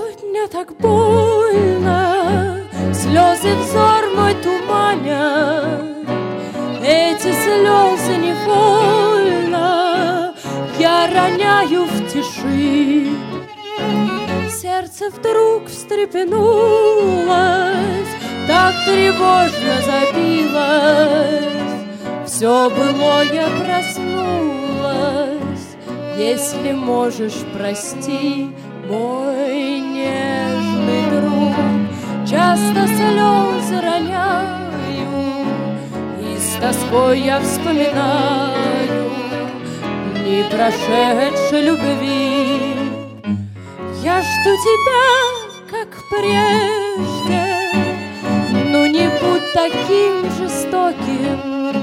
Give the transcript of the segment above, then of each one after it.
Сегодня так больно, слезы взор мой туманят. Эти слезы невольно я роняю в тиши. Сердце вдруг встрепенулось, так тревожно забилось. Все былое проснулось. Если можешь, прости, мой нежный друг. Часто слезы роняю, и с тоской я вспоминаю дни прошедшей любви. Я жду тебя, как прежде, но не будь таким жестоким,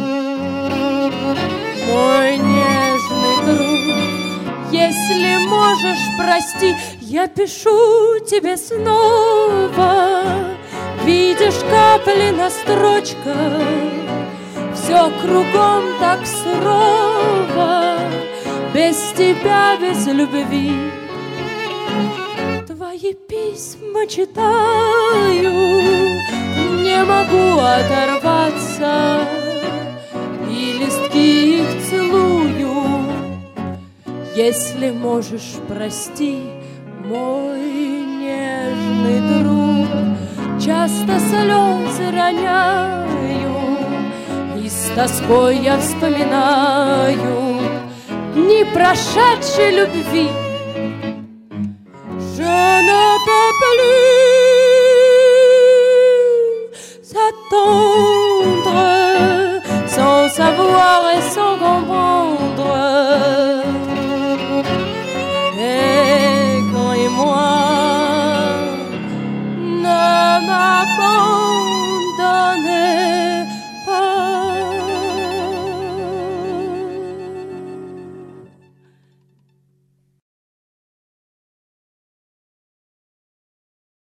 мой нежный друг. Если можешь, прости, я пишу тебе снова. Видишь капли на строчках, все кругом так сурово. Без тебя, без любви. Твои письма читаю, не могу оторваться, и листки их целую. Если можешь, прости, мой нежный друг. Часто слезы роняю, и с тоской я вспоминаю дни прошедшей любви. Je ne peux plus